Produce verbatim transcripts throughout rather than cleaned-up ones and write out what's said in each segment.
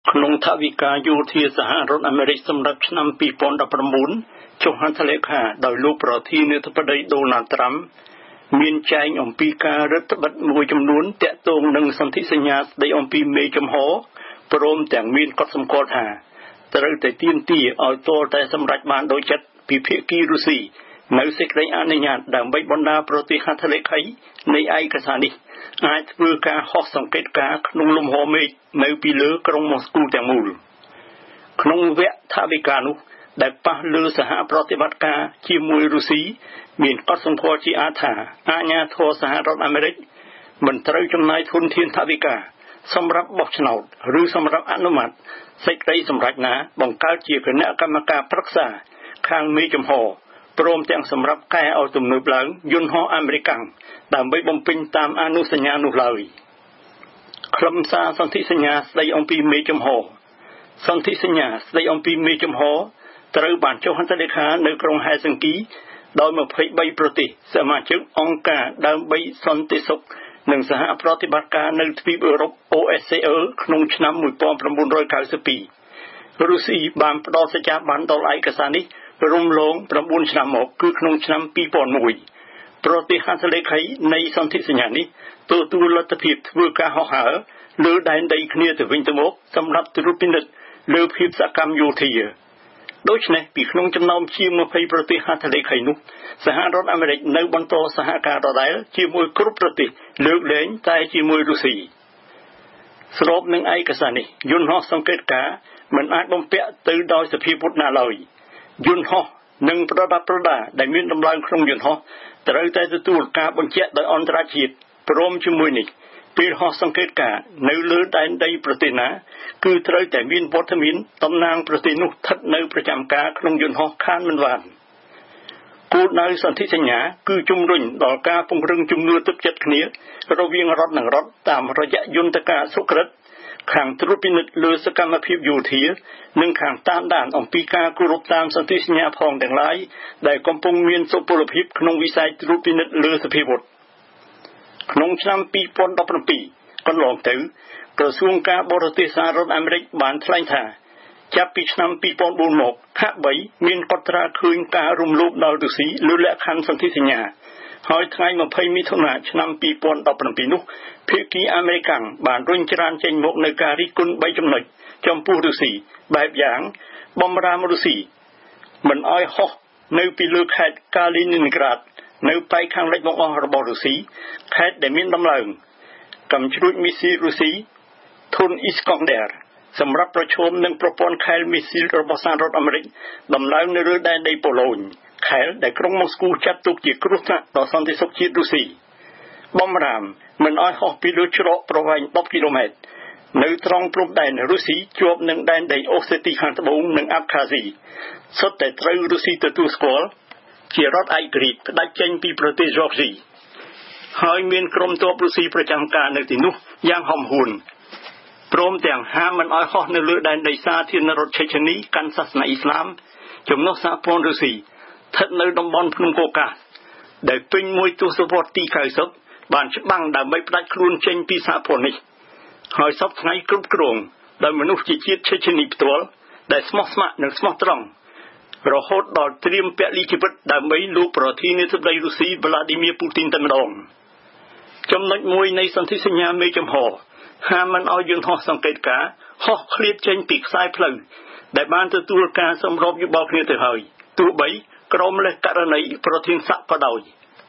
ក្នុងថវិកាយោធាសហរដ្ឋអាមេរិកសម្រាប់ឆ្នាំពីរពាន់ដប់ប្រាំបួនចុះហត្ថលេខាដោយលោកប្រធានាធិបតីដូណាល់ត្រាំមានចែងអំពីការរដ្ឋបិទមួយចំនួនទាក់ទងនឹងសន្ធិសញ្ញាស្តីអំពីមេចំហព្រមទាំងមានកត់សម្គាល់ថាត្រូវតែទាមទារឲ្យទាល់តែសម្រេចបានដោយចិត្តពីភាគីរុស្ស៊ីនៅសេចក្តីអនុញ្ញាតដើម្បីបណ្ដាប្រទេសហត្ថលេខីនៃឯកសារនេះអាចធ្វើការហោះសង្កេតការណ៍ក្នុងលំហមេឃនៅពីលើក្រុងម៉ូស្គូទាំងមូលក្នុងវគ្គថវិកានោះដែលប៉ះលើសហប្រតិបត្តិការជាមួយរុស្ស៊ីមានកត់សម្គាល់ជាអាថាអាជ្ញាធរសហរដ្ឋអាមេរិកមិនត្រូវចំណាយធនធានថវិកាសម្រាប់បោះឆ្នោតឬសម្រាប់អនុម័តសេចក្តីសម្រេចណាបង្កើតជាគណៈកម្មការប្រឹក្សាខាងមេចំហព្រមទាំងសម្រាប់កែឲ្យទំនើបឡើងយន្តហោះអាមេរិកដើម្បីបំពេញតាមអនុសញ្ញានោះឡើយខ្លឹមសារសន្ធិសញ្ញាស្តីអំពីមេចំហសន្ធិសញ្ញាស្តីអំពីមេចំហត្រូវបានចុះហត្ថលេខានៅក្រុងហែសិងគីដោយម្ភៃបីប្រទេសសមាជិកអង្គការដើម្បីសន្តិសុខនិងសហប្រតិបត្តិការនៅទ្វីបអឺរ៉ុប អូ អេស ซี អឺ ក្នុងឆ្នាំmột nghìn chín trăm chín mươi haiរុស្ស៊ីបានផ្ដល់សច្ចាប័នដល់ឯកសារនេះរំលង៩ឆ្នាំមកគឺក្នុងឆ្នាំពីរពាន់មួយប្រទេសហត្ថលេខីនៃសន្ធិសញ្ញានេះទទួលលទ្ធភាពធ្វើការហោះហើរលើដែនដីគ្នាទៅវិញទៅមកសម្រាប់ត្រួតពិនិត្យលើភាពសកម្មយោធាដូច្នេះពីក្នុងចំណោមជាងម្ភៃប្រទេសហត្ថលេខីនោះសហរដ្ឋអាមេរិកនៅបន្តសហការដដែលជាមួយគ្រប់ប្រទេសលើកលែងតែជាមួយរុស្ស៊ីស្របនឹងឯកសារនេះយន្តហោះសង្កេតការណ៍មិនអាចបំពាក់ទៅដោយសភាវុធណាឡើយយន្តហោះនិងប្រដាប់ប្រដាដែលមានដំឡើងក្នុងយន្តហោះត្រូវតែទទួលការបញ្ជាក់ដោយអន្តរជាតិព្រមជាមួយនេះពេលហោះសង្កេតការណ៍នៅលើដែនដីប្រទេសណាគឺត្រូវតែមានវត្តមានតំណាងប្រទេសនោះស្ថិតនៅប្រចាំការក្នុងយន្តហោះខានមិនបានគោលដៅសន្ធិសញ្ញាគឺជំរុញដល់ការពង្រឹងជំនឿទឹកចិត្តគ្នារវាងរដ្ឋនិងរដ្ឋតាមរយៈយន្តការសុក្រិតខាងត្រួតពិនិត្យលើសកម្មភាពយោធានិងខាងតាមដានអំពីការគោរពតាមសន្ធិសញ្ញាផងទាំងឡាយដែលកំពុងមានសុពលភាពក្នុងវិស័យត្រួតពិនិត្យលើសភាវុធក្នុងឆ្នាំពីរពាន់ដប់ប្រាំពីរកន្លងទៅក្រសួងការបរទេសសហរដ្ឋអាមេរិកបានថ្លែងថាចាប់ពីឆ្នាំពីរពាន់បួនមកហាក់បីមានកត់ត្រាឃើញការរំលោភដល់រុស្ស៊ីលើលក្ខខណ្ឌសន្ធិសញ្ញាហើយថ្ងៃម្ភៃមិថុនាឆ្នាំពីរពាន់ដប់ប្រាំពីរនោះភាគីអាមេរិកបានរុញច្រានចេញមកនៅការរិះគន់បីចំណុចចំពោះរុស្ស៊ីបែបយ៉ាងបំរាមរុស្ស៊ីមិនឲ្យហោះនៅពីលើខេត្តកាលីនីនក្រាដនៅប៉ែកខាងលិចបង្អស់របស់រុស្ស៊ីខេត្តដែលមានដំឡើងកំជ្រួចមីស៊ីលរុស្ស៊ីធុនអ៊ីស្កង់ដែលសម្រាប់ប្រឈមនឹងប្រព័ន្ធខែលមីស៊ីលរបស់សហរដ្ឋអាមេរិកដំឡើងនៅលើដែនដីប៉ូឡូញខែលដែលក្រុងម៉ូស្គូចាត់ទុកជាគ្រោះថ្នាក់ដល់សន្តិសុខជាតិរុស្ស៊ីបំរាមមិនឲ្យហោះពីលើច្រកប្រវែងដប់គីឡូម៉ែត្រនៅត្រង់ព្រំដែនរុស្ស៊ីជាប់នឹងដែនដីអូសេទីខាងត្បូងនិងអាប់ខាស៊ីសុទ្ធតែត្រូវរុស្ស៊ីទទួលស្គាល់ជារដ្ឋឯករាជ្យផ្ដាច់ចេញពីប្រទេសយ៉ូស៊ីហើយមានក្រុមទ័ពរុស្ស៊ីប្រចាំការនៅទីនោះយ៉ាងហំហួនព្រមទាំងហាមមិនឲ្យហោះនៅលើដែនដីសាធារណរដ្ឋឆេឆានីកាន់សាសនាអ៊ីស្លាមចំណុះសហព័ន្ធរុស្ស៊ីស្ថិតនៅតំបន់ភ្នំកូកាសដែលពេញមួយទសវត្សរ៍ទី៩០បានច្បាំងដើម្បីផ្ដាច់ខ្លួនចេញពីសហព័ន្ធនេះហើយសពថ្ងៃគ្រប់គ្រងដោយមនុស្សជាជាតិឆេឆានីផ្ទាល់ដែលស្មោះស្ម័គ្រនិងស្មោះត្រង់រហូតដល់ត្រៀមពលីជីវិតដើម្បីលោកប្រធានាធិបតីរុស្ស៊ីវ្លាឌីមៀពូទីនតែម្ដងចំណុចមួយនៃសន្ធិសញ្ញាមេចំហហាមមិនឲ្យយន្តហោះសង្កេតការណ៍ហោះឃ្លាតចេញពីខ្សែផ្លូវដែលបានទទួលការសម្របយោបល់គ្នាទៅហើយទោះបីក្រមលេខករណីប្រធានស័ក្តិក៏ដោយ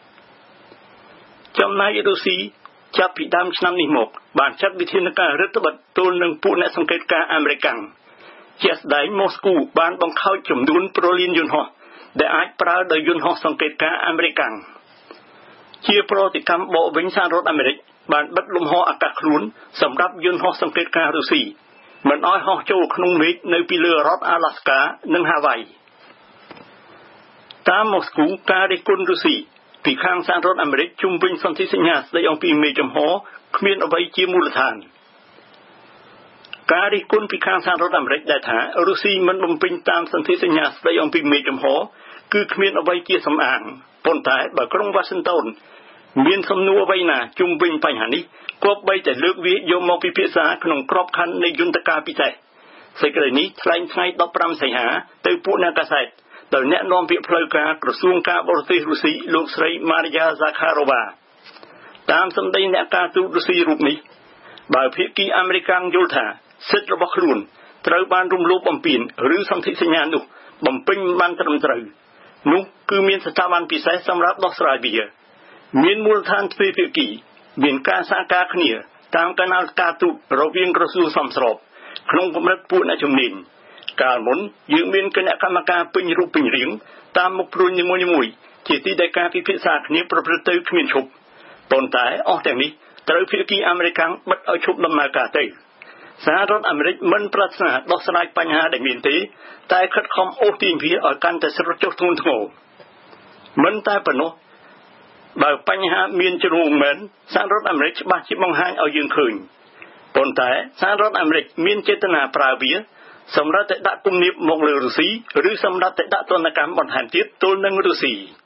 ចំណែករុស្ស៊ីចាប់ពីដើមឆ្នាំនេះមកបានចាត់វិធានការរដ្ឋបတ်ទល់នឹងពួកអ្នកសង្កេតការណ៍អាមេរិកជាស្ដែងម៉ូស្គូបានបង្ខូចចំនួនប្រលានយន្តហោះដែលអាចប្រើដោយយន្តហោះសង្កេតការណ៍អាមេរិកជាប្រតិកម្មបកវិញសហរដ្ឋអាមេរិកបានបិទលំហអាកាសខ្លួនសម្រាប់យន្តហោះសង្កេតការណ៍រុស្ស៊ីមិនឲ្យហោះចូលក្នុងមេឃនៅពីលើរដ្ឋអាឡាស្កានិងហាវ៉ៃតាមម៉ូស្គូការរិះគន់រុស្ស៊ីពីខាងសហរដ្ឋអាមេរិកជុំវិញសន្ធិសញ្ញាស្តីអំពីមេចំហគ្មានអ្វីជាមូលដ្ឋានការរិះគន់ពីខាងសហរដ្ឋអាមេរិកដែលថារុស្ស៊ីមិនបំពេញតាមសន្ធិសញ្ញាស្តីអំពីមេចំហគឺគ្មានអ្វីជាសំអាងប៉ុន្តែបើក្រុងវ៉ាស៊ីនតោនមានសំណួរអ្វីណាជុំវិញបញ្ហានេះគប្បីតែលើកវាយកមកពិភាក្សាក្នុងក្របខ័ណ្ឌនៃយន្តការពិសេសសេចក្តីនេះថ្លែងថ្ងៃដប់ប្រាំសីហាទៅពួកអ្នកកាសែតដោយអ្នកនាំពាក្យផ្លូវការក្រសួងការបរទេសរុស្ស៊ីលោកស្រី Maria Zakharova តាមសម្ដីអ្នកការទូតរុស្ស៊ីរូបនេះបើភាគីអាមេរិកយល់ថាសិទ្ធិរបស់ខ្លួនត្រូវបានរំលោភបំពានឬសន្ធិសញ្ញានោះបំពេញបានត្រឹមត្រូវនោះគឺមានស្ថាប័នពិសេសសម្រាប់ដោះស្រាយវាមានមូលដ្ឋានទ្វេភាគីមានការសហការគ្នាតាមកាលការទូតរវាងក្រសួងសំស្របក្នុងកម្រិតពួកអ្នកជំនាញកាលមុនយើងមានគណៈកម្មការពេញរូបពេញរាងតាមមុខព្រួយនីមួយៗជាទីដែលការពិភាក្សាគ្នាប្រព្រឹត្តទៅគ្មានឈប់ប៉ុន្តែអស់ទាំងនេះត្រូវភាគីអាមេរិកបិទឲ្យឈប់ដំណើរការទៅសហរដ្ឋអាមេរិកមិនប្រាថ្នាដោះស្រាយបញ្ហាដែលមានទេតែខិតខំអូសទាញវាឲ្យកាន់តែស្រុតចុះធ្ងន់ធ្ងរមិនតែប៉ុណ្ណោះបើបញ្ហាមានជ្រុងមែនសហរដ្ឋអាមេរិកច្បាស់ជាបង្ហាញឲ្យយើងឃើញប៉ុន្តែសហរដ្ឋអាមេរិកមានចេតនាប្រើវាសម្រាប់តែដាក់គំនាបមកលើរុស្ស៊ីឬសម្រាប់តែដាក់ទណ្ឌកម្មបន្ថែមទៀតទល់នឹងរុស្ស៊ី